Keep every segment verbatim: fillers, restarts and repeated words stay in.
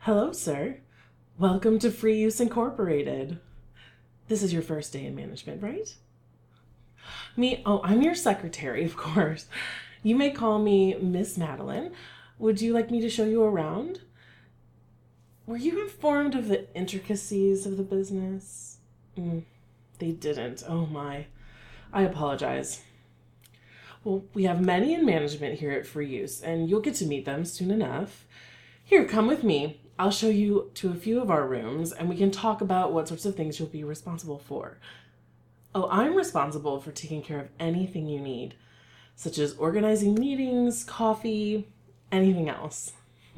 Hello, sir. Welcome to Free Use Incorporated. This is your first day in management, right? Me, oh, I'm your secretary, of course. You may call me Miss Madeline. Would you like me to show you around? Were you informed of the intricacies of the business? Mm, they didn't. Oh my. I apologize. Well, we have many in management here at Free Use, and you'll get to meet them soon enough. Here, come with me. I'll show you to a few of our rooms, and we can talk about what sorts of things you'll be responsible for. Oh, I'm responsible for taking care of anything you need, such as organizing meetings, coffee, anything else.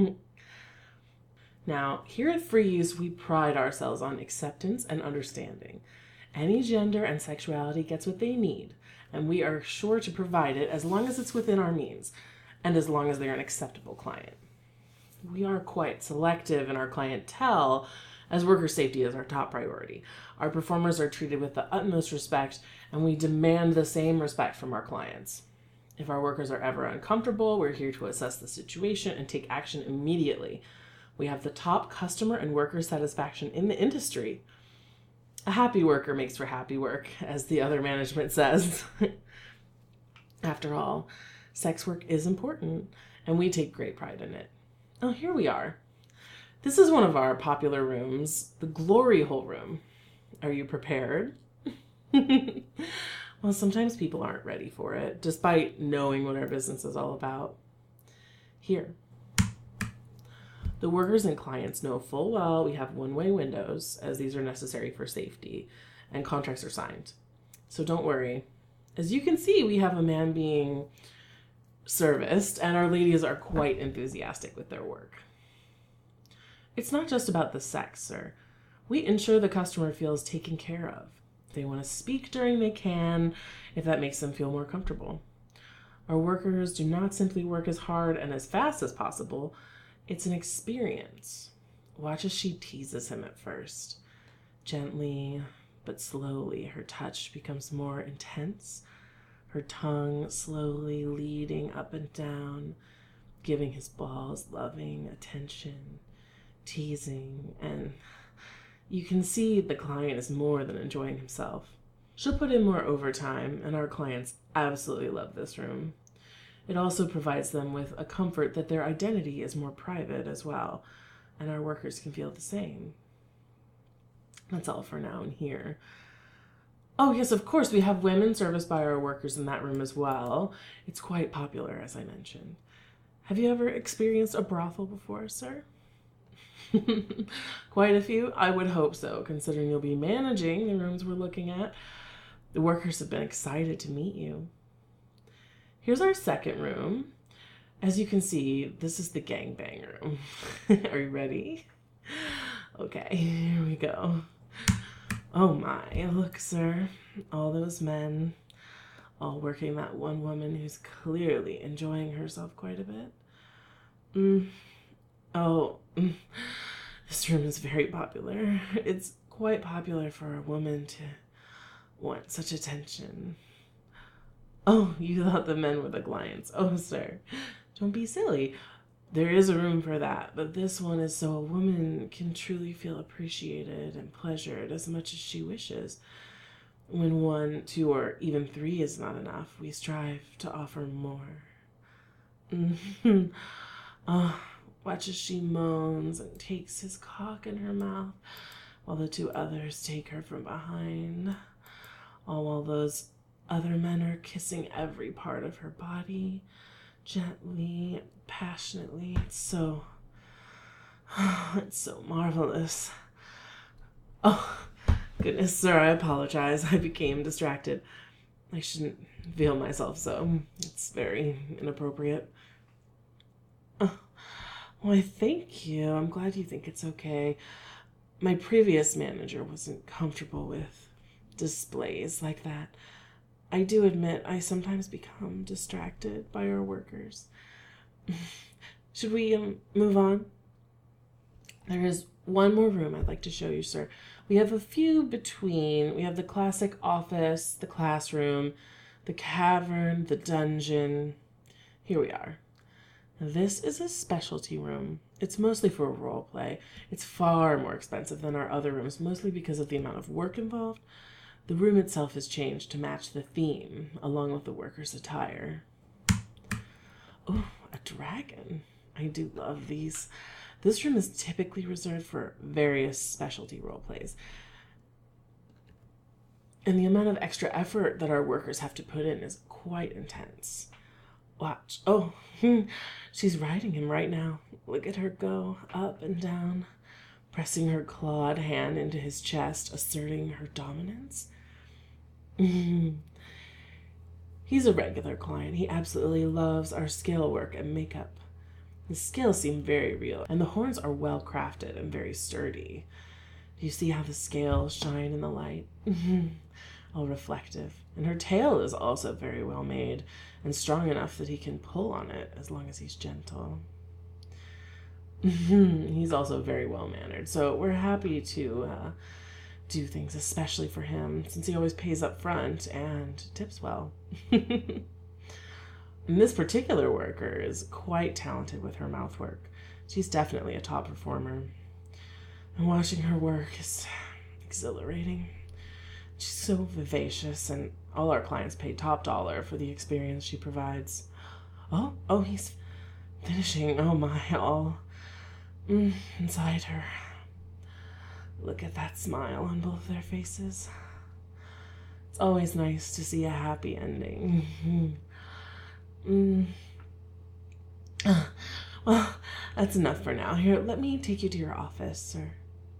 Now, here at Free Use, we pride ourselves on acceptance and understanding. Any gender and sexuality gets what they need, and we are sure to provide it as long as it's within our means, and as long as they're an acceptable client. We are quite selective in our clientele, as worker safety is our top priority. Our performers are treated with the utmost respect, and we demand the same respect from our clients. If our workers are ever uncomfortable, we're here to assess the situation and take action immediately. We have the top customer and worker satisfaction in the industry. A happy worker makes for happy work, as the other management says. After all, sex work is important, and we take great pride in it. Oh, here we are. This is one of our popular rooms, the Glory Hole Room. Are you prepared? Well, sometimes people aren't ready for it, despite knowing what our business is all about. Here. The workers and clients know full well we have one-way windows, as these are necessary for safety, and contracts are signed. So don't worry. As you can see, we have a man being serviced, and our ladies are quite enthusiastic with their work. It's not just about the sex, sir. We ensure the customer feels taken care of. If they want to speak during, they can, if that makes them feel more comfortable. Our workers do not simply work as hard and as fast as possible. It's an experience. Watch as she teases him at first. Gently, but slowly, her touch becomes more intense, her tongue slowly leading up and down, giving his balls loving attention, teasing, and you can see the client is more than enjoying himself. She'll put in more overtime, and our clients absolutely love this room. It also provides them with a comfort that their identity is more private as well, and our workers can feel the same. That's all for now in here. Oh, yes, of course, we have women serviced by our workers in that room as well. It's quite popular, as I mentioned. Have you ever experienced a brothel before, sir? Quite a few? I would hope so, considering you'll be managing the rooms we're looking at. The workers have been excited to meet you. Here's our second room. As you can see, this is the gangbang room. Are you ready? Okay, here we go. Oh my, look, sir. All those men, all working that one woman who's clearly enjoying herself quite a bit. Mm. Oh, mm. This room is very popular. It's quite popular for a woman to want such attention. Oh, you thought the men were the clients. Oh, sir, don't be silly. There is a room for that, but this one is so a woman can truly feel appreciated and pleasured as much as she wishes. When one, two, or even three is not enough, we strive to offer more. Mm-hmm. Oh, watch as she moans and takes his cock in her mouth, while the two others take her from behind, all while those other men are kissing every part of her body, gently, passionately. It's so, oh, it's so marvelous. Oh, goodness, sir, I apologize. I became distracted. I shouldn't feel myself so. It's very inappropriate. Oh, why, thank you. I'm glad you think it's okay. My previous manager wasn't comfortable with displays like that. I do admit I sometimes become distracted by our workers. Should we um, move on? There is one more room I'd like to show you, sir. We have a few between. We have the classic office, the classroom, the cavern, the dungeon. Here we are. This is a specialty room. It's mostly for role play. It's far more expensive than our other rooms, mostly because of the amount of work involved. The room itself is changed to match the theme, along with the workers' attire. Oh, a dragon. I do love these. This room is typically reserved for various specialty role plays. And the amount of extra effort that our workers have to put in is quite intense. Watch. Oh, she's riding him right now. Look at her go up and down, pressing her clawed hand into his chest, asserting her dominance. He's a regular client. He absolutely loves our scale work and makeup. The scales seem very real, and the horns are well crafted and very sturdy. Do you see how the scales shine in the light? All reflective. And her tail is also very well made and strong enough that he can pull on it as long as he's gentle. He's also very well mannered, so we're happy to uh, do things especially for him since he always pays up front and tips well. And this particular worker is quite talented with her mouthwork. She's definitely a top performer. And watching her work is exhilarating. She's so vivacious, and all our clients pay top dollar for the experience she provides. Oh, oh, he's finishing. Oh my, all mm, inside her. Look at that smile on both their faces. It's always nice to see a happy ending. mm. uh, well, that's enough for now. Here, let me take you to your office, sir.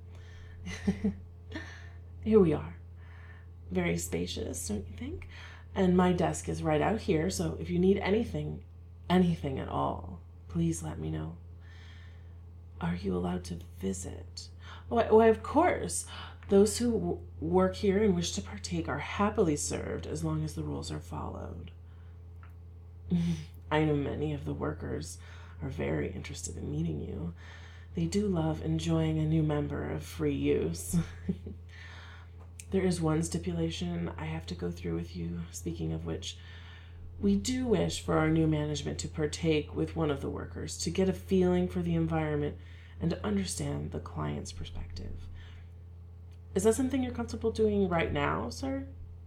Here we are. Very spacious, don't you think? And my desk is right out here, so if you need anything, anything at all, please let me know. Are you allowed to visit? Why, why of course. Those who w- work here and wish to partake are happily served as long as the rules are followed. I know many of the workers are very interested in meeting you. They do love enjoying a new member of free use. There is one stipulation I have to go through with you, speaking of which, we do wish for our new management to partake with one of the workers to get a feeling for the environment and to understand the client's perspective. Is that something you're comfortable doing right now, sir?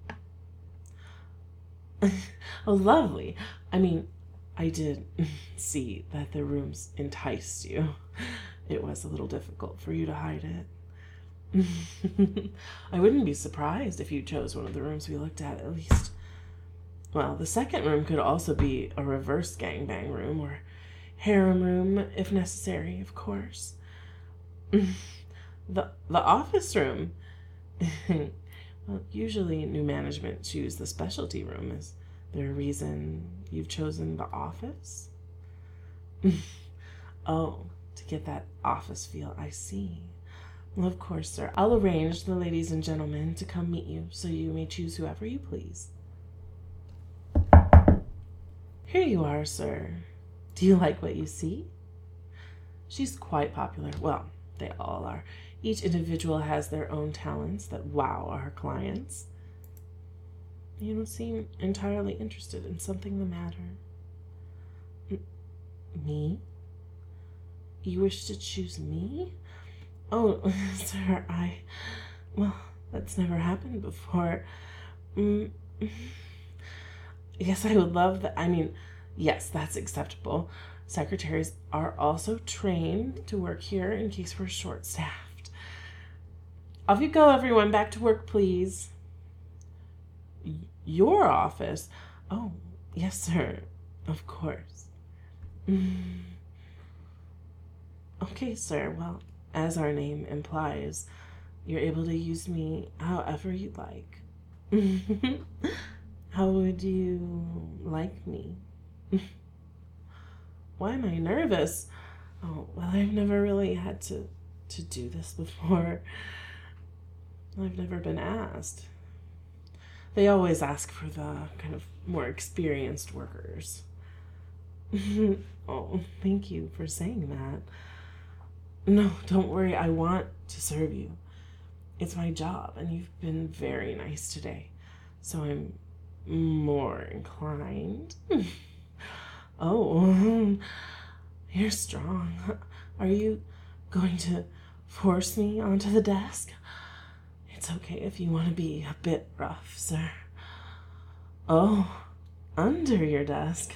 Oh, lovely. I mean, I did see that the rooms enticed you. It was a little difficult for you to hide it. I wouldn't be surprised if you chose one of the rooms we looked at, at least. Well, the second room could also be a reverse gangbang room or harem room, if necessary, of course. the the office room. Well, usually new management choose the specialty room. Is there a reason you've chosen the office? Oh, to get that office feel, I see. Well, of course, sir. I'll arrange the ladies and gentlemen to come meet you, so you may choose whoever you please. Here you are, sir. Do you like what you see? She's quite popular. Well, they all are. Each individual has their own talents that wow our clients. You don't seem entirely interested in something the matter. M- me? You wish to choose me? Oh, sir, I... Well, that's never happened before. Mm, yes, I would love that. I mean, yes, that's acceptable. Secretaries are also trained to work here in case we're short-staffed. Off you go, everyone. Back to work, please. Y- your office? Oh, yes, sir. Of course. Mm. Okay, sir. Well, as our name implies, you're able to use me however you'd like. How would you like me? Why am I nervous? Oh, well, I've never really had to, to do this before. I've never been asked. They always ask for the kind of more experienced workers. Oh, thank you for saying that. No, don't worry. I want to serve you. It's my job, and you've been very nice today, so I'm more inclined. Oh, You're strong. Are you going to force me onto the desk? It's okay if you want to be a bit rough, sir. Oh, under your desk.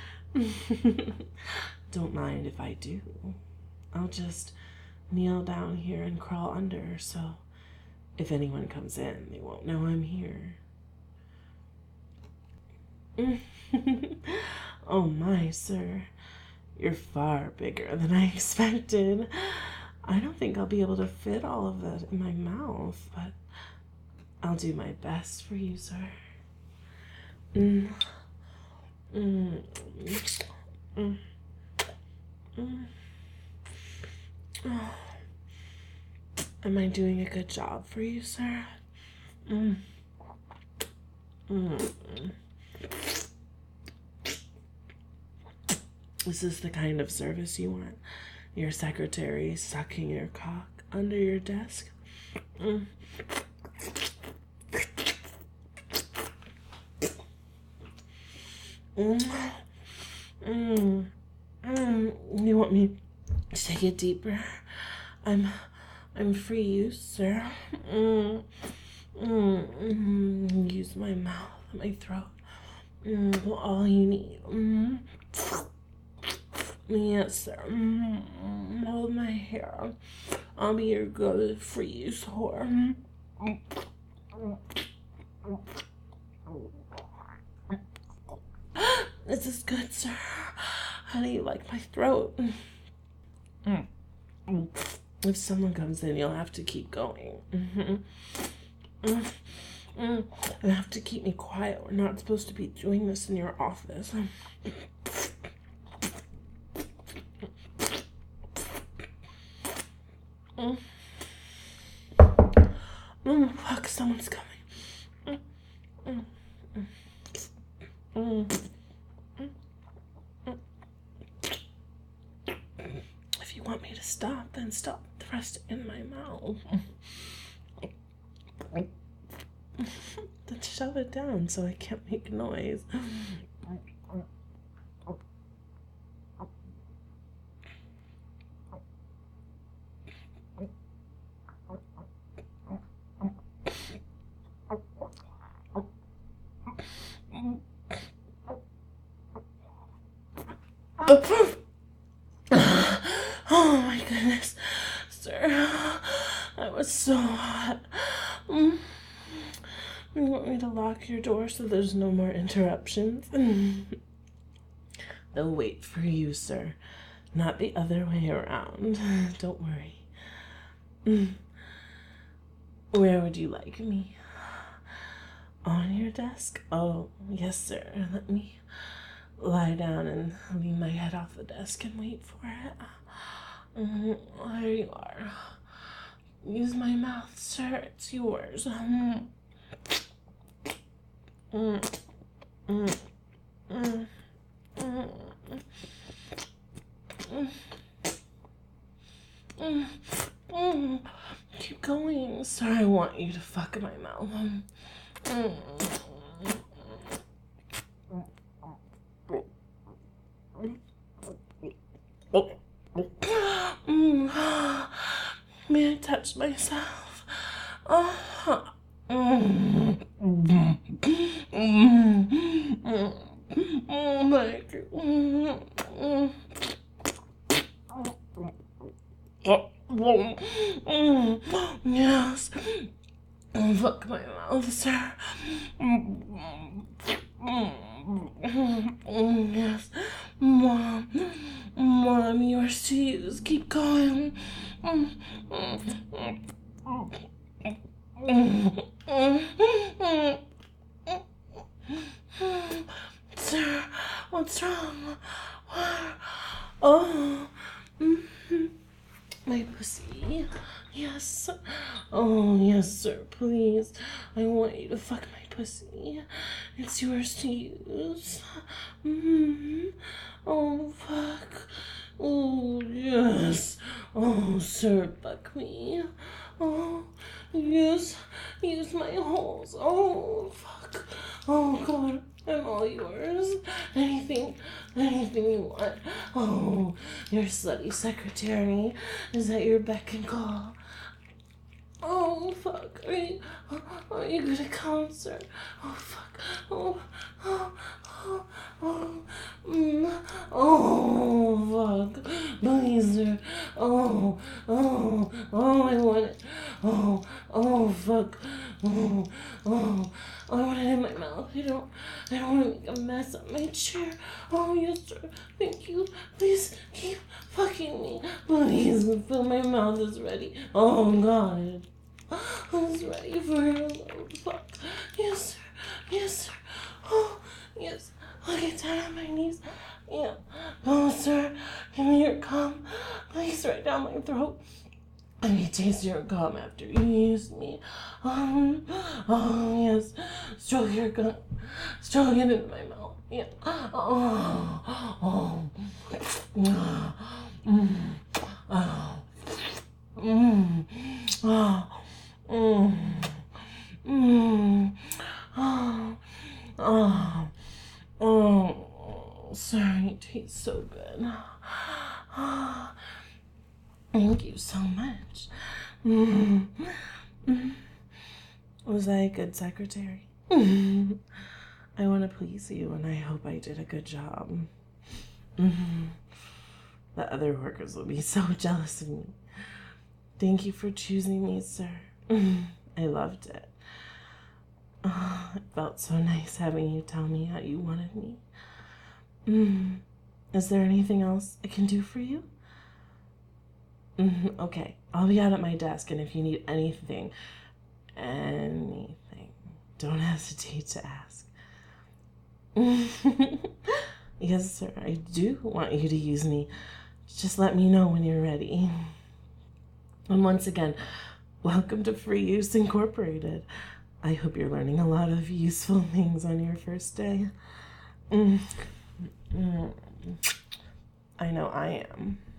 Don't mind if I do. I'll just kneel down here and crawl under, so if anyone comes in, they won't know I'm here. Oh my, sir. You're far bigger than I expected. I don't think I'll be able to fit all of that in my mouth, but I'll do my best for you, sir. Mm. Mm. Mm. Mm. Oh. Am I doing a good job for you, sir? Mm. Mm. This is the kind of service you want. Your secretary sucking your cock under your desk. Mm. Mm. Mm. Mm. You want me to take it deeper? I'm, I'm for you, sir. Mm. Mm. Mm. Use my mouth, my throat. Mm. All you need. Mm. Yes, sir. Mm. Hold my hair. I'll be your good freeze whore. This is good, sir. How do you like my throat? Mm. If someone comes in, you'll have to keep going. Mm-hmm. Mm. Mm. You have to keep me quiet. We're not supposed to be doing this in your office. Mm. Mm. Fuck, someone's coming. Mm. Mm. Mm. Mm. If you want me to stop, then stop the rest in my mouth. Then shove it down so I can't make noise. Oh my goodness, sir. That was so hot. Mm. You want me to lock your door so there's no more interruptions? They'll wait for you, sir. Not the other way around. Don't worry. Mm. Where would you like me? On your desk? Oh, yes, sir. Let me lie down and lean my head off the desk and wait for it. Mm, there you are. Use my mouth, sir. It's yours. Mm. Mm. Mm. Mm. Mm. Mm. Mm. Keep going, sir. I want you to fuck my mouth. Mm. Oh. Mm. May I touch myself? Oh. Mm. Mm. Mm. Oh my God. Mm. Mm. Yes. Fuck my mouth, sir. Yes. Mom. Mom, yours to use. Keep going. Sir, what's wrong? Oh. My pussy. Yes. Oh, yes, sir. Please. I want you to fuck my pussy. It's yours to use. Mm-hmm. Oh, fuck. Oh, yes. Oh, sir, fuck me. Oh, use, use my holes. Oh, fuck. Oh, God. I'm all yours. Anything, anything you want. Oh, your slutty secretary is at your beck and call. Oh, fuck. Are you, are you gonna concert? Oh, fuck. Oh, oh, oh, oh, mm, oh, fuck. Please, sir. Oh, oh, oh, I want it. Oh, oh, fuck. Oh, oh, I want it in my mouth. I don't, I don't want to make a mess on my chair. Oh, yes, sir. Thank you. Please keep fucking me. Please, fill my mouth is ready. Oh, God. I'm ready for your love. Fuck. Yes, sir. Yes, sir. Oh, yes. I'll get down on my knees. Yeah. Oh, sir. Give me your cum. Please, right down my throat. I can taste your cum after you use me. Um, oh, yes. Stroke your cum. Stroke it into my mouth. Yeah. Oh, oh. Mm. Oh. Mm. Oh. Mm. Mm. Oh. Oh. Oh. Sorry, it tastes so good. Oh. Thank you so much. Mm. Mm. Was I a good secretary? Mm. I want to please you, and I hope I did a good job. Mm. The other workers will be so jealous of me. Thank you for choosing me, sir. Mm. I loved it. Oh, it felt so nice having you tell me how you wanted me. Mm. Is there anything else I can do for you? Mm, okay, I'll be out at my desk, and if you need anything, anything, don't hesitate to ask. Yes, sir, I do want you to use me. Just let me know when you're ready. And once again, welcome to Free Use Incorporated. I hope you're learning a lot of useful things on your first day. Mm. Mm. I know I am.